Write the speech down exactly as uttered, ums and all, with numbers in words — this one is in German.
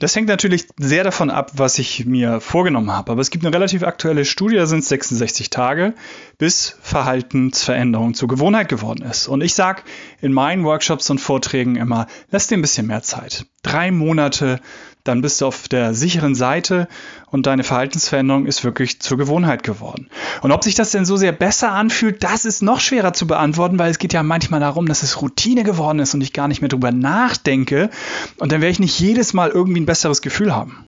Das hängt natürlich sehr davon ab, was ich mir vorgenommen habe. Aber es gibt eine relativ aktuelle Studie, da sind es sechsundsechzig Tage, bis Verhaltensveränderung zur Gewohnheit geworden ist. Und ich sage in meinen Workshops und Vorträgen immer, lass dir ein bisschen mehr Zeit. Drei Monate, dann bist du auf der sicheren Seite und deine Verhaltensveränderung ist wirklich zur Gewohnheit geworden. Und ob sich das denn so sehr besser anfühlt, das ist noch schwerer zu beantworten, weil es geht ja manchmal darum, dass es Routine geworden ist und ich gar nicht mehr drüber nachdenke. Und dann werde ich nicht jedes Mal irgendwie ein besseres Gefühl haben.